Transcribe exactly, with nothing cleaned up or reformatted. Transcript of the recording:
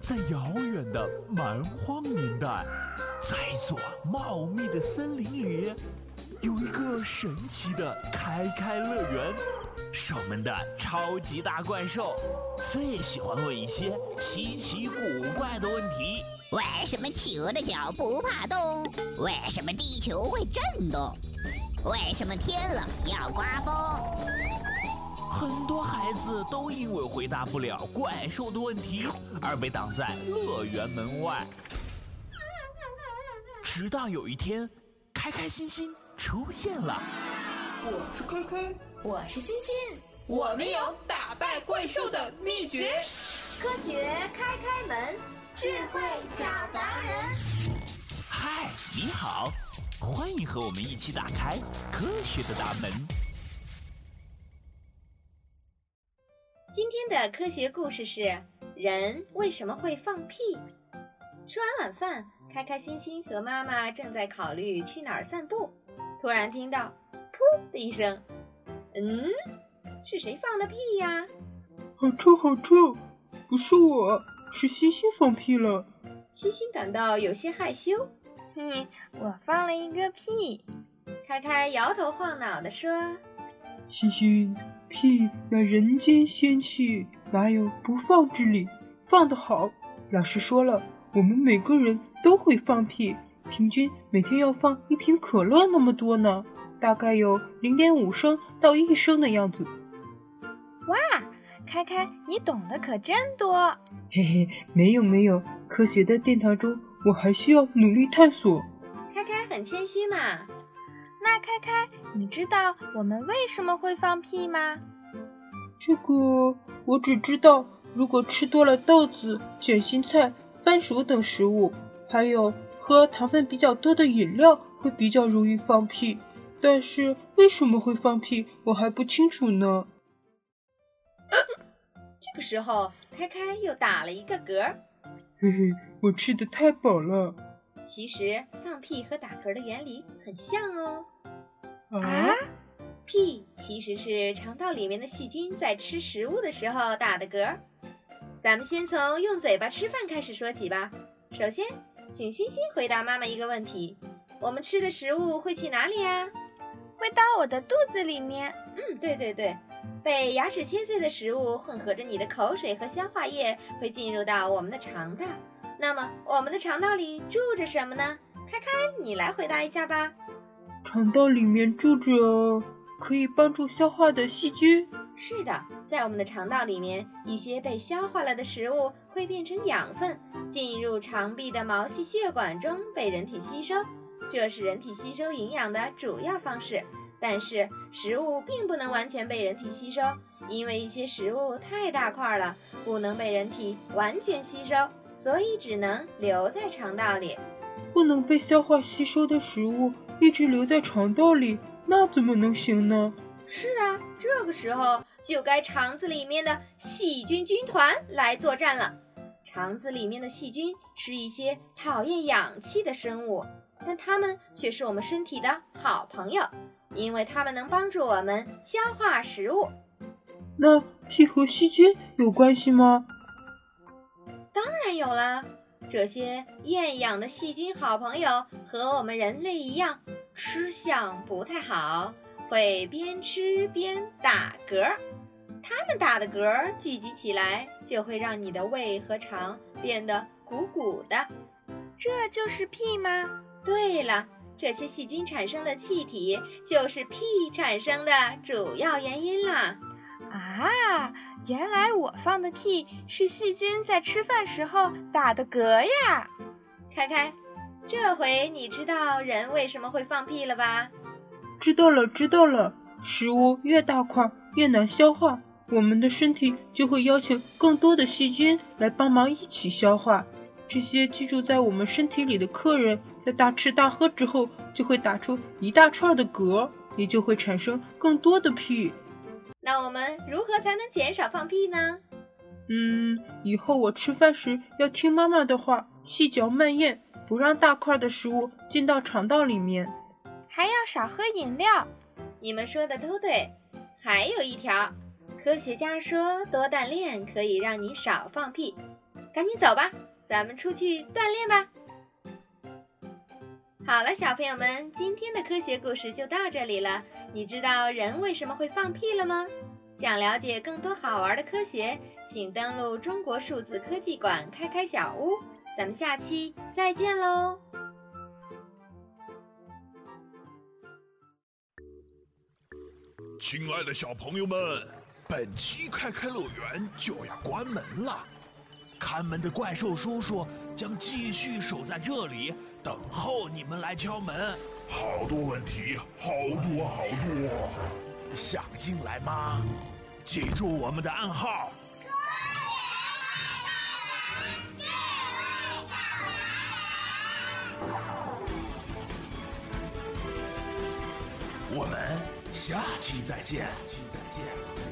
在遥远的蛮荒年代，在一座茂密的森林里，有一个神奇的开开乐园。守门的超级大怪兽最喜欢问一些稀奇古怪的问题。 为什么球的脚不怕动？为什么地球会震动？为什么天冷要刮风？ 很多孩子都因为回答不了怪兽的问题而被挡在乐园门外。直到有一天，开开心心出现了。 我是开开， 我是欣欣， 我们有打败怪兽的秘诀。 科学开开门，智慧小达人。 嗨，你好，欢迎和我们一起打开科学的大门。 今天的科学故事是：人为什么会放屁？吃完晚饭，开开心心和妈妈正在考虑去哪儿散步，突然听到噗的一声，嗯，是谁放的屁呀？ 好臭好臭，不是我，是欣欣放屁了。 欣欣感到有些害羞。 嘿，我放了一个屁。 开开摇头晃脑地说： 欣欣，屁乃人间仙气，哪有不放之理？放得好。老师说了，我们每个人都会放屁，平均每天要放一瓶可乐那么多呢，大概有 零点五 升到一升的样子。 哇，开开，你懂得可真多。 嘿嘿，没有没有，科学的殿堂中，我还需要努力探索。 开开很谦虚嘛。 那开开，你知道我们为什么会放屁吗？ 这个我只知道，如果吃多了豆子、卷心菜、番薯等食物，还有喝糖分比较多的饮料，会比较容易放屁。但是为什么会放屁，我还不清楚呢。 这个时候，开开又打了一个嗝。 嘿嘿，我吃得太饱了。 其实放屁和打嗝的原理很像哦。 啊？ 屁其实是肠道里面的细菌在吃食物的时候打的嗝。咱们先从用嘴巴吃饭开始说起吧。首先，请欣欣回答妈妈一个问题：我们吃的食物会去哪里呀？ 会到我的肚子里面。 嗯，对对对，被牙齿切碎的食物混合着你的口水和消化液，会进入到我们的肠道。那么，我们的肠道里住着什么呢？开开，你来回答一下吧。 肠道里面住着可以帮助消化的细菌。 是的，在我们的肠道里面，一些被消化了的食物会变成养分，进入肠壁的毛细血管中被人体吸收，这是人体吸收营养的主要方式。但是食物并不能完全被人体吸收，因为一些食物太大块了，不能被人体完全吸收，所以只能留在肠道里。 不能被消化吸收的食物一直留在肠道里，那怎么能行呢？ 是啊，这个时候就该肠子里面的细菌军团来作战了。肠子里面的细菌是一些讨厌氧气的生物，但它们却是我们身体的好朋友，因为它们能帮助我们消化食物。 那屁和细菌有关系吗？ 当然有啦，这些厌氧的细菌好朋友和我们人类一样，吃相不太好，会边吃边打嗝。它们打的嗝聚集起来，就会让你的胃和肠变得鼓鼓的。 这就是屁吗？ 对了，这些细菌产生的气体就是屁产生的主要原因啦。 啊，原来我放的屁是细菌在吃饭时候打的嗝呀！ 开开，这回你知道人为什么会放屁了吧？ 知道了，知道了。食物越大块越难消化，我们的身体就会邀请更多的细菌来帮忙一起消化。这些居住在我们身体里的客人，在大吃大喝之后，就会打出一大串的嗝，也就会产生更多的屁。 那我们如何才能减少放屁呢？ 嗯，以后我吃饭时要听妈妈的话，细嚼慢咽，不让大块的食物进到肠道里面。 还要少喝饮料。 你们说的都对。还有一条，科学家说多锻炼可以让你少放屁。 赶紧走吧，咱们出去锻炼吧。好了，小朋友们，今天的科学故事就到这里了。你知道人为什么会放屁了吗？想了解更多好玩的科学，请登录中国数字科技馆开开小屋。咱们下期再见喽！ 亲爱的小朋友们，本期开开乐园就要关门了，看门的怪兽叔叔将继续守在这里，等候你们来敲门。好多问题，好多好多，想进来吗？记住我们的暗号。我们下期再见。下期再见。